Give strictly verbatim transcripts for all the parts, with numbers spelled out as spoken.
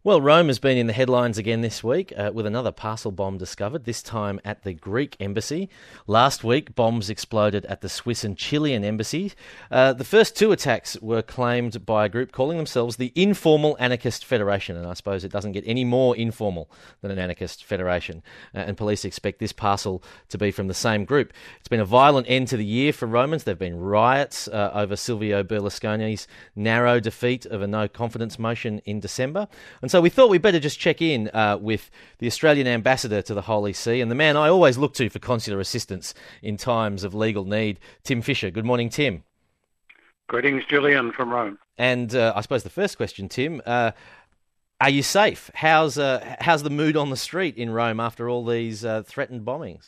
Well, Rome has been in the headlines again this week uh, with another parcel bomb discovered, this time at the Greek embassy. Last week, bombs exploded at the Swiss and Chilean embassies. Uh, the first two attacks were claimed by a group calling themselves the Informal Anarchist Federation, and I suppose it doesn't get any more informal than an anarchist federation. Uh, and police expect this parcel to be from the same group. It's been a violent end to the year for Romans. There have been riots uh, over Silvio Berlusconi's narrow defeat of a no-confidence motion in December. And so we thought we'd better just check in uh, with the Australian ambassador to the Holy See and the man I always look to for consular assistance in times of legal need, Tim Fischer. Good morning, Tim. Greetings, Julian from Rome. And uh, I suppose the first question, Tim, uh, are you safe? How's uh, how's the mood on the street in Rome after all these uh, threatened bombings?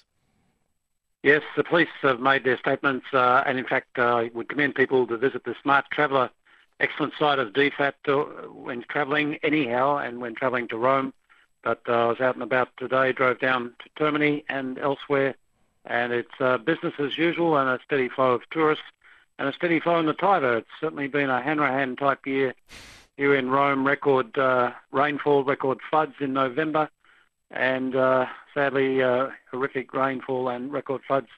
Yes, the police have made their statements, uh, and in fact, uh, I would commend people to visit the Smart Traveller excellent site of D FAT uh, when travelling anyhow and when travelling to Rome. But uh, I was out and about today, drove down to Termini and elsewhere, and it's uh, business as usual and a steady flow of tourists and a steady flow in the Tiber. It's certainly been a Hanrahan type year here in Rome, record uh, rainfall, record floods in November, and uh, sadly uh, horrific rainfall and record floods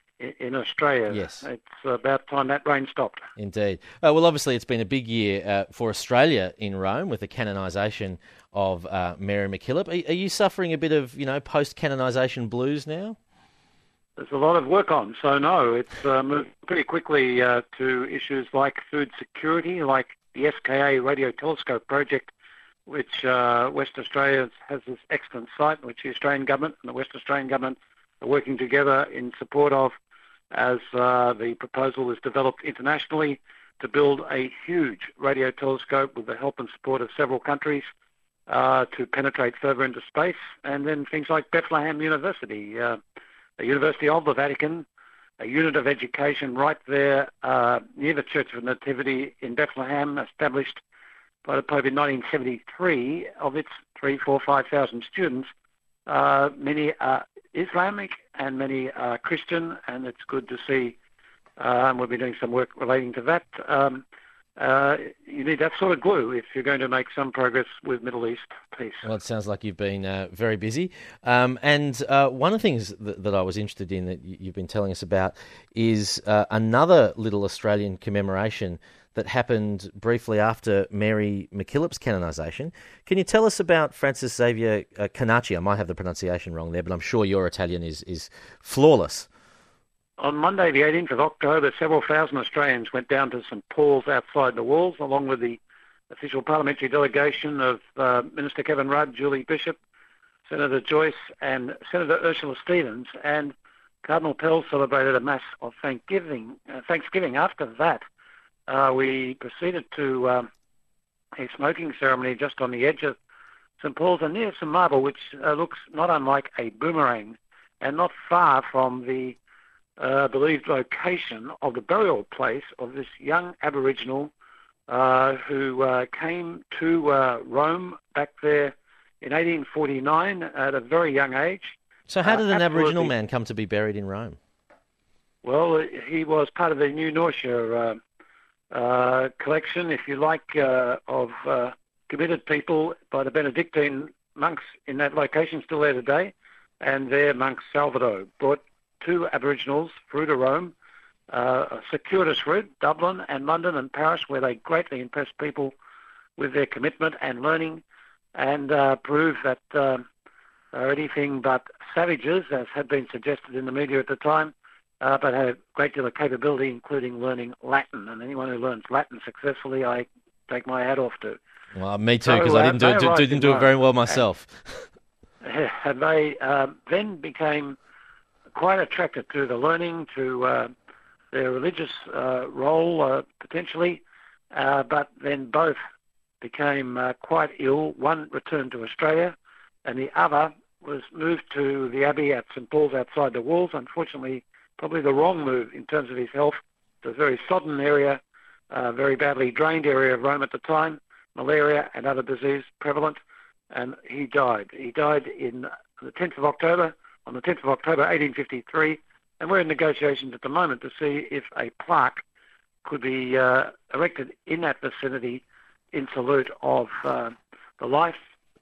in Australia. Yes. It's about time that rain stopped. Indeed. Uh, well, obviously, it's been a big year uh, for Australia in Rome with the canonisation of uh, Mary MacKillop. Are, are you suffering a bit of, you know, post-canonisation blues now? There's a lot of work on, so no, it's uh, moved pretty quickly uh, to issues like food security, like the S K A Radio Telescope project, which uh, West Australia has this excellent site, which the Australian government and the West Australian government are working together in support of, as uh, the proposal is developed internationally to build a huge radio telescope with the help and support of several countries uh, to penetrate further into space. And then things like Bethlehem University, uh, a university of the Vatican, a unit of education right there uh, near the Church of Nativity in Bethlehem, established by the Pope in nineteen seventy-three. Of its three, four, five thousand students, uh, many are Islamic and many are Christian, and it's good to see, uh, and we'll be doing some work relating to that. Um, uh, you need that sort of glue if you're going to make some progress with Middle East peace. Well, it sounds like you've been uh, very busy. Um, and uh, one of the things that, that I was interested in that you've been telling us about is uh, another little Australian commemoration that happened briefly after Mary MacKillop's canonisation. Can you tell us about Francis Xavier uh, Canacci? I might have the pronunciation wrong there, but I'm sure your Italian is, is flawless. On Monday, the eighteenth of October, several thousand Australians went down to St Paul's outside the walls, along with the official parliamentary delegation of uh, Minister Kevin Rudd, Julie Bishop, Senator Joyce, and Senator Ursula Stevens. And Cardinal Pell celebrated a mass of Thanksgiving. Uh, Thanksgiving. After that, Uh, we proceeded to um, a smoking ceremony just on the edge of St Paul's and near some marble, which uh, looks not unlike a boomerang, and not far from the uh, believed location of the burial place of this young Aboriginal uh, who uh, came to uh, Rome back there in eighteen forty-nine at a very young age. So how did an uh, Aboriginal man come to be buried in Rome? Well, he was part of the New Norcia uh, Uh, collection, if you like, uh, of uh, committed people by the Benedictine monks in that location, still there today. And their monk Salvador brought two Aboriginals through to Rome, uh, a circuitous route, Dublin and London and Paris, where they greatly impressed people with their commitment and learning, and uh, proved that uh, are anything but savages, as had been suggested in the media at the time, Uh, but had a great deal of capability, including learning Latin. And anyone who learns Latin successfully, I take my hat off to. Well, me too, because so, I didn't, uh, do, do, didn't do it very well myself. And, and they uh, then became quite attracted to the learning, to uh, their religious uh, role, uh, potentially, uh, but then both became uh, quite ill. One returned to Australia, and the other was moved to the Abbey at St Paul's outside the walls. Unfortunately, probably the wrong move in terms of his health. It's a very sodden area, uh, very badly drained area of Rome at the time, malaria and other disease prevalent, and he died. He died in the tenth of October, on the tenth of October, eighteen fifty-three, and we're in negotiations at the moment to see if a plaque could be uh, erected in that vicinity in salute of uh, the life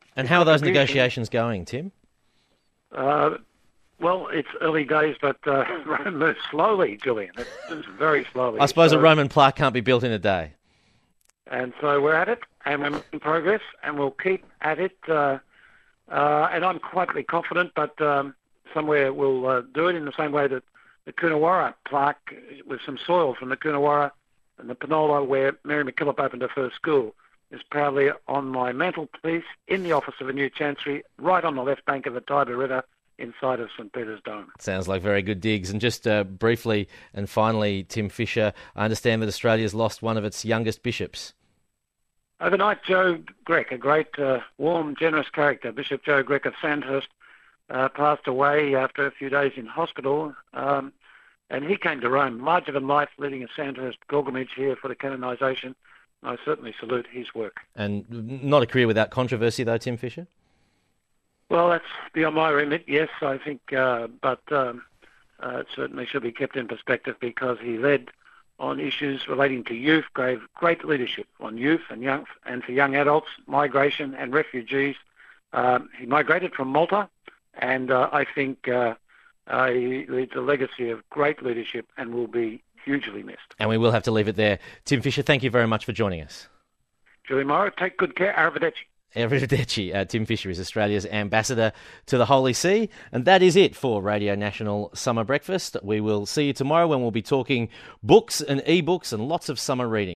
And how are those negotiations going, Tim? Uh, well, it's early days, but uh, Rome moves slowly, Julian. It moves very slowly. I suppose so, a Roman plaque can't be built in a day. And so we're at it, and we're making progress, and we'll keep at it. Uh, uh, and I'm quietly confident, but um, somewhere we'll uh, do it in the same way that the Coonawarra plaque, with some soil from the Coonawarra and the Penola, where Mary MacKillop opened her first school, is proudly on my mantelpiece in the office of the new Chancery, right on the left bank of the Tiber River, inside of St Peter's Dome. Sounds like very good digs. And just uh, briefly and finally, Tim Fischer, I understand that Australia's lost one of its youngest bishops. Overnight, Joe Grech, a great, uh, warm, generous character, Bishop Joe Grech of Sandhurst, uh, passed away after a few days in hospital. Um, and he came to Rome, larger than life, leading a Sandhurst pilgrimage here for the canonisation. I certainly salute his work. And not a career without controversy, though, Tim Fischer? Well, that's beyond my remit, yes, I think, uh, but um, uh, it certainly should be kept in perspective because he led on issues relating to youth, gave great leadership on youth and young and for young adults, migration and refugees. Um, he migrated from Malta, and uh, I think uh, uh, he leaves a legacy of great leadership and will be hugely missed. And we will have to leave it there. Tim Fischer, thank you very much for joining us. Julie Morrow, take good care. Arrivederci. Arrivederci. Uh, Tim Fischer is Australia's ambassador to the Holy See. And that is it for Radio National Summer Breakfast. We will see you tomorrow when we'll be talking books and e-books and lots of summer reading.